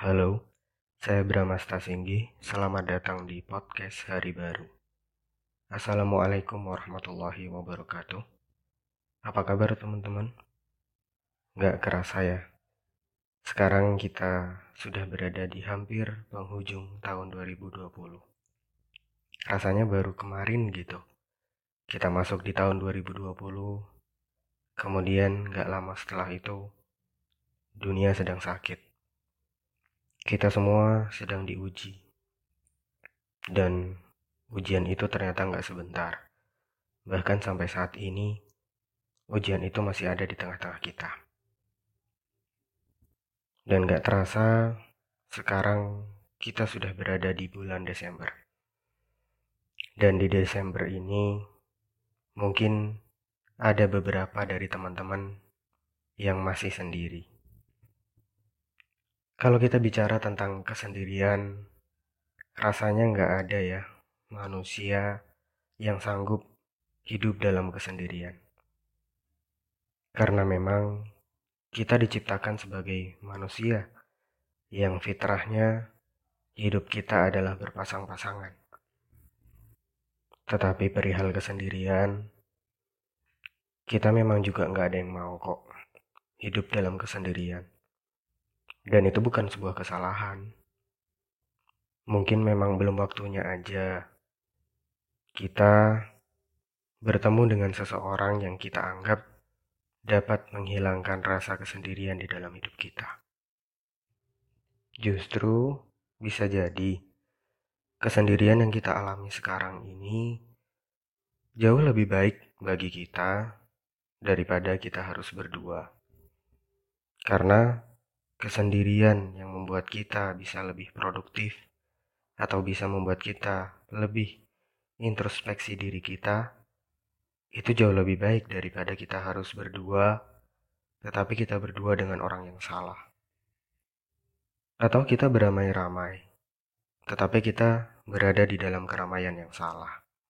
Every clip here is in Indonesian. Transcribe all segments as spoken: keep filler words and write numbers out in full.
Halo, saya Bramasta Singgi. Selamat datang di podcast Hari Baru. Assalamualaikum warahmatullahi wabarakatuh. Apa kabar teman-teman? Nggak kerasa ya, sekarang kita sudah berada di hampir penghujung tahun dua ribu dua puluh. Rasanya baru kemarin gitu. Kita masuk di tahun dua ribu dua puluh, kemudian nggak lama setelah itu, dunia sedang sakit. Kita semua sedang diuji. Dan ujian itu ternyata nggak sebentar. Bahkan sampai saat ini, ujian itu masih ada di tengah-tengah kita. Dan gak terasa, sekarang kita sudah berada di bulan Desember. Dan di Desember ini, mungkin ada beberapa dari teman-teman yang masih sendiri. Kalau kita bicara tentang kesendirian, rasanya gak ada ya manusia yang sanggup hidup dalam kesendirian. Karena memang kita diciptakan sebagai manusia yang fitrahnya hidup kita adalah berpasang-pasangan. Tetapi perihal kesendirian, kita memang juga nggak ada yang mau kok hidup dalam kesendirian. Dan itu bukan sebuah kesalahan. Mungkin memang belum waktunya aja kita bertemu dengan seseorang yang kita anggap dapat menghilangkan rasa kesendirian di dalam hidup kita. Justru bisa jadi kesendirian yang kita alami sekarang ini jauh lebih baik bagi kita daripada kita harus berdua. Karena kesendirian yang membuat kita bisa lebih produktif atau bisa membuat kita lebih introspeksi diri kita, itu jauh lebih baik daripada kita harus berdua, tetapi kita berdua dengan orang yang salah. Atau kita beramai-ramai, tetapi kita berada di dalam keramaian yang salah.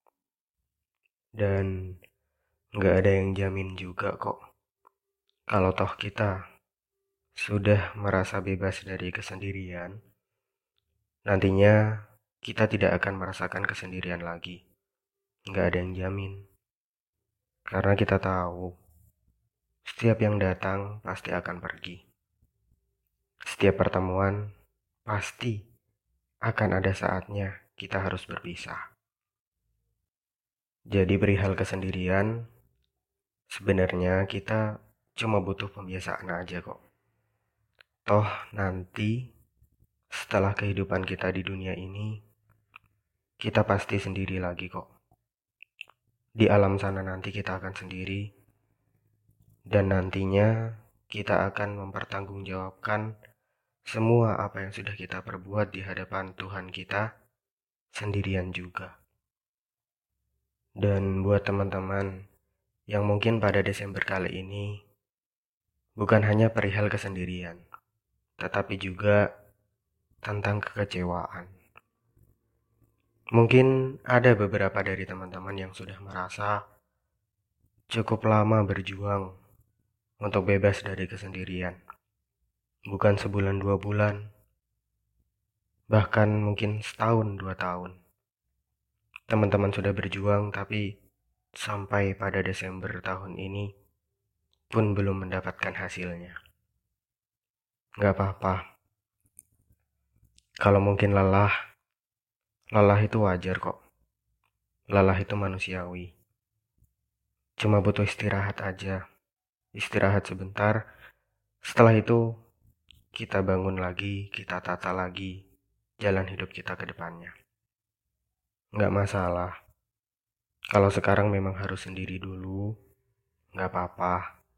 Dan nggak ada yang jamin juga kok, kalau toh kita sudah merasa bebas dari kesendirian, nantinya kita tidak akan merasakan kesendirian lagi. Nggak ada yang jamin. Karena kita tahu, setiap yang datang pasti akan pergi. Setiap pertemuan pasti akan ada saatnya kita harus berpisah. Jadi perihal kesendirian, sebenarnya kita cuma butuh pembiasaan aja kok. Toh nanti setelah kehidupan kita di dunia ini, kita pasti sendiri lagi kok. Di alam sana nanti kita akan sendiri, dan nantinya kita akan mempertanggungjawabkan semua apa yang sudah kita perbuat di hadapan Tuhan kita sendirian juga. Dan buat teman-teman yang mungkin pada Desember kali ini bukan hanya perihal kesendirian, tetapi juga tentang kekecewaan. Mungkin ada beberapa dari teman-teman yang sudah merasa cukup lama berjuang untuk bebas dari kesendirian. Bukan sebulan dua bulan, bahkan mungkin setahun dua tahun. Teman-teman sudah berjuang tapi sampai pada Desember tahun ini pun belum mendapatkan hasilnya. Gak apa-apa. Kalau mungkin lelah, lelah itu wajar kok. Lelah itu manusiawi. Cuma butuh istirahat aja. Istirahat sebentar. Setelah itu kita bangun lagi, kita tata lagi jalan hidup kita ke depannya. Gak masalah. Kalau sekarang memang harus sendiri dulu, gak apa-apa.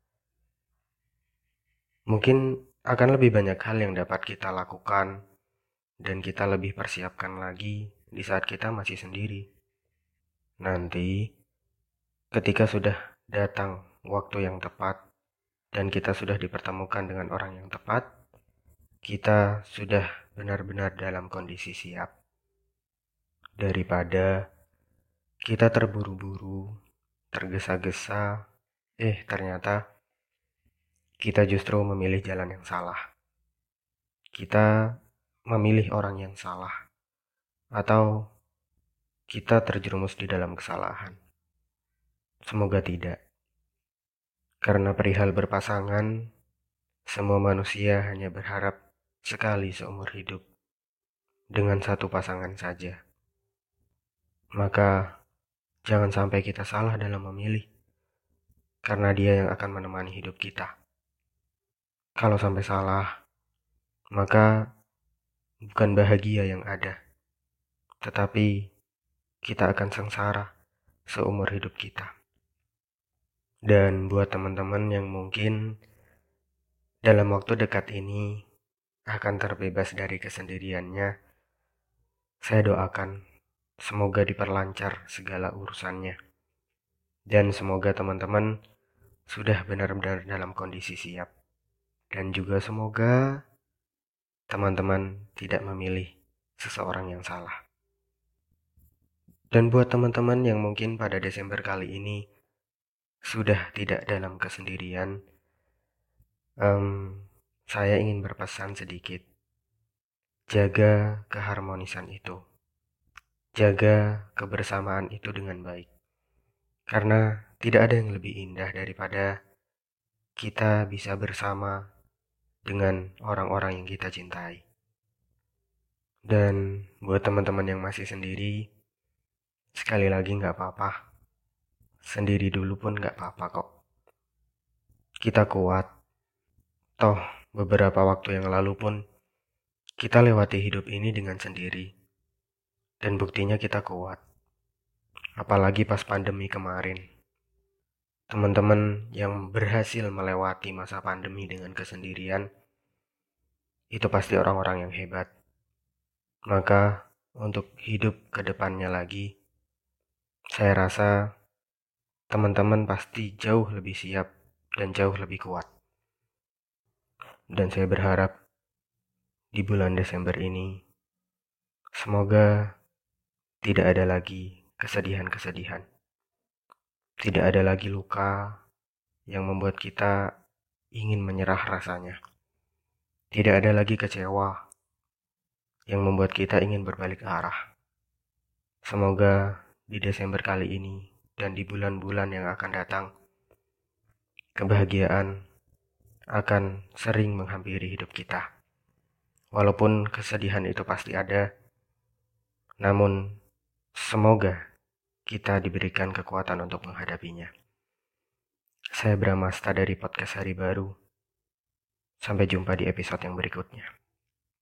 Mungkin akan lebih banyak hal yang dapat kita lakukan dan kita lebih persiapkan lagi di saat kita masih sendiri. Nanti, ketika sudah datang waktu yang tepat dan kita sudah dipertemukan dengan orang yang tepat, kita sudah benar-benar dalam kondisi siap. Daripada kita terburu-buru, tergesa-gesa, eh ternyata kita justru memilih jalan yang salah. Kita memilih orang yang salah, atau kita terjerumus di dalam kesalahan. Semoga tidak. Karena perihal berpasangan, semua manusia hanya berharap sekali seumur hidup dengan satu pasangan saja. Maka jangan sampai kita salah dalam memilih, karena dia yang akan menemani hidup kita. Kalau sampai salah, maka bukan bahagia yang ada, tetapi kita akan sengsara seumur hidup kita. Dan buat teman-teman yang mungkin dalam waktu dekat ini akan terbebas dari kesendiriannya, saya doakan semoga diperlancar segala urusannya. Dan semoga teman-teman sudah benar-benar dalam kondisi siap. Dan juga semoga teman-teman tidak memilih seseorang yang salah. Dan buat teman-teman yang mungkin pada Desember kali ini sudah tidak dalam kesendirian, um, saya ingin berpesan sedikit. Jaga keharmonisan itu. Jaga kebersamaan itu dengan baik. Karena tidak ada yang lebih indah daripada kita bisa bersama dengan orang-orang yang kita cintai. Dan buat teman-teman yang masih sendiri, sekali lagi gak apa-apa. Sendiri dulu pun gak apa-apa kok. Kita kuat. Toh beberapa waktu yang lalu pun kita lewati hidup ini dengan sendiri. Dan buktinya kita kuat. Apalagi pas pandemi kemarin. Teman-teman yang berhasil melewati masa pandemi dengan kesendirian, itu pasti orang-orang yang hebat. Maka untuk hidup ke depannya lagi, saya rasa teman-teman pasti jauh lebih siap dan jauh lebih kuat. Dan saya berharap di bulan Desember ini, semoga tidak ada lagi kesedihan-kesedihan. Tidak ada lagi luka yang membuat kita ingin menyerah rasanya. Tidak ada lagi kecewa yang membuat kita ingin berbalik arah. Semoga di Desember kali ini dan di bulan-bulan yang akan datang, kebahagiaan akan sering menghampiri hidup kita. Walaupun kesedihan itu pasti ada, namun semoga kita diberikan kekuatan untuk menghadapinya. Saya Bramasta dari Podcast Hari Baru. Sampai jumpa di episode yang berikutnya.